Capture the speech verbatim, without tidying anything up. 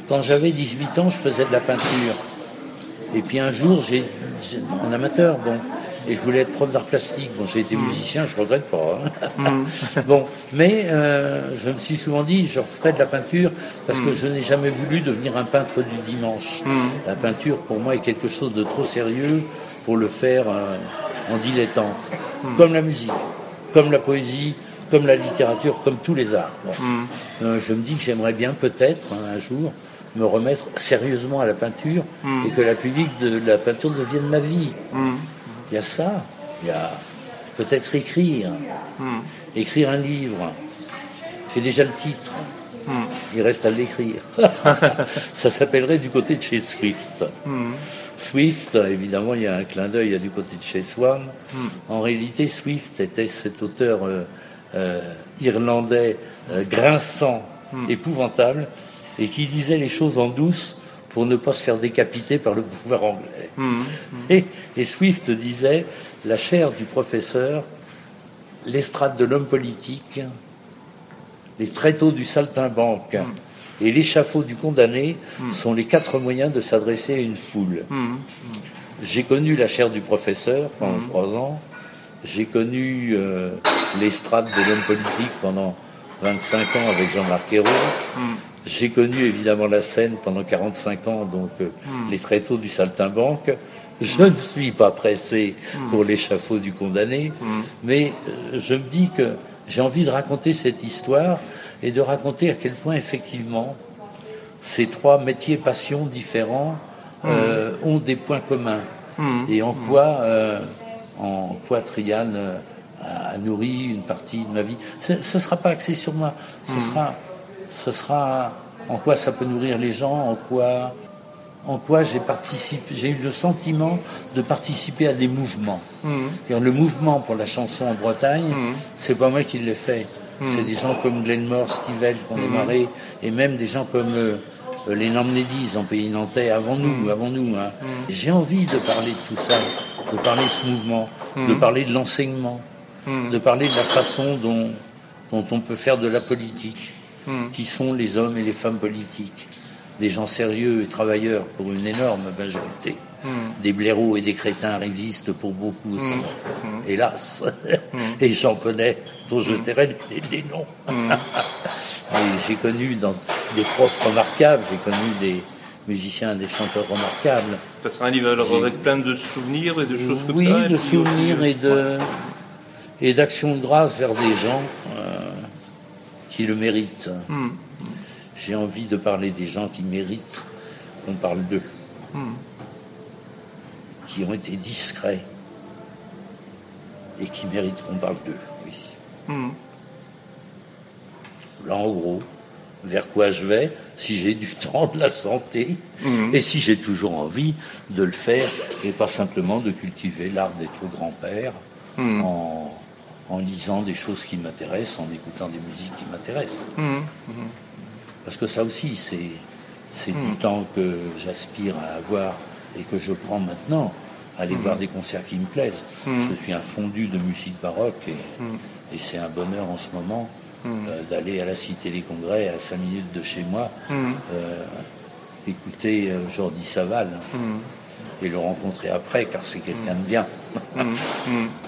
quand j'avais dix-huit ans, je faisais de la peinture. Et puis un jour, j'ai, j'ai un amateur, bon, et je voulais être prof d'art plastique. Bon, j'ai été mmh. musicien, je regrette pas. Hein. Mmh. Bon, mais euh, je me suis souvent dit, je referai de la peinture parce mmh. que je n'ai jamais voulu devenir un peintre du dimanche. Mmh. La peinture, pour moi, est quelque chose de trop sérieux pour le faire euh, en dilettante. Mmh. Comme la musique, comme la poésie, comme la littérature, comme tous les arts. Bon. Mmh. Euh, je me dis que j'aimerais bien peut-être, hein, un jour, me remettre sérieusement à la peinture mmh. et que la public de la peinture devienne ma vie. Mmh. Il y a ça, il y a peut-être écrire, mmh. écrire un livre. J'ai déjà le titre, mmh. il reste à l'écrire. Ça s'appellerait Du côté de chez Swift. Mmh. Swift, évidemment, il y a un clin d'œil, il y a Du côté de chez Swan. Mmh. En réalité, Swift était cet auteur euh, euh, irlandais euh, grinçant, mmh. épouvantable, et qui disait les choses en douce pour ne pas se faire décapiter par le pouvoir anglais. Mmh. Et, et Swift disait, la chair du professeur, l'estrade de l'homme politique, les tréteaux du saltimbanque mmh. et l'échafaud du condamné mmh. sont les quatre moyens de s'adresser à une foule. Mmh. J'ai connu la chair du professeur pendant mmh. trois ans, j'ai connu euh, l'estrade de l'homme politique pendant vingt-cinq ans avec Jean-Marc Ayrault. Mmh. J'ai connu évidemment la scène pendant quarante-cinq ans, donc euh, mmh. les tréteaux du saltimbanque. Je ne suis pas pressé mmh. pour l'échafaud du condamné, mmh. mais euh, je me dis que j'ai envie de raconter cette histoire et de raconter à quel point effectivement ces trois métiers passions différents euh, mmh. ont des points communs mmh. et en quoi, euh, en quoi Trian euh, a nourri une partie de ma vie. Ce ne sera pas axé sur moi, ce mmh. sera ce sera en quoi ça peut nourrir les gens, en quoi, en quoi j'ai participé, j'ai eu le sentiment de participer à des mouvements. Mmh. C'est-à-dire le mouvement pour la chanson en Bretagne, mmh. c'est pas moi qui l'ai fait. Mmh. C'est des gens comme Glenmore, Stivell qui ont mmh. démarré, et même des gens comme euh, les Namnédis en pays nantais, avant nous, mmh. avant nous. Hein. Mmh. J'ai envie de parler de tout ça, de parler de ce mouvement, mmh. de parler de l'enseignement, mmh. de parler de la façon dont, dont on peut faire de la politique. Mmh. Qui sont les hommes et les femmes politiques, des gens sérieux et travailleurs pour une énorme majorité, mmh. des blaireaux et des crétins arrivistes pour beaucoup aussi, mmh. hélas, mmh. et j'en connais, dont je tairai les, les noms. Mmh. Et j'ai connu dans des profs remarquables, j'ai connu des musiciens, des chanteurs remarquables. Ça sera un livre alors avec plein de souvenirs et de choses comme oui, ça. Oui, de souvenirs et, de, et d'actions de grâce vers des gens euh, qui le méritent. Mmh. J'ai envie de parler des gens qui méritent qu'on parle d'eux, mmh. qui ont été discrets et qui méritent qu'on parle d'eux, oui. Mmh. Là, en gros, vers quoi je vais, si j'ai du temps, de la santé, mmh. et si j'ai toujours envie de le faire, et pas simplement de cultiver l'art d'être grand-père mmh. en... en lisant des choses qui m'intéressent, en écoutant des musiques qui m'intéressent. Mmh, mmh. Parce que ça aussi, c'est, c'est mmh. du temps que j'aspire à avoir et que je prends maintenant, aller mmh. voir des concerts qui me plaisent. Mmh. Je suis un fondu de musique baroque et, mmh. et c'est un bonheur en ce moment mmh. euh, d'aller à la Cité des Congrès, à cinq minutes de chez moi, mmh. euh, écouter euh, Jordi Savall mmh. et le rencontrer après, car c'est quelqu'un de bien. Mmh. Mmh.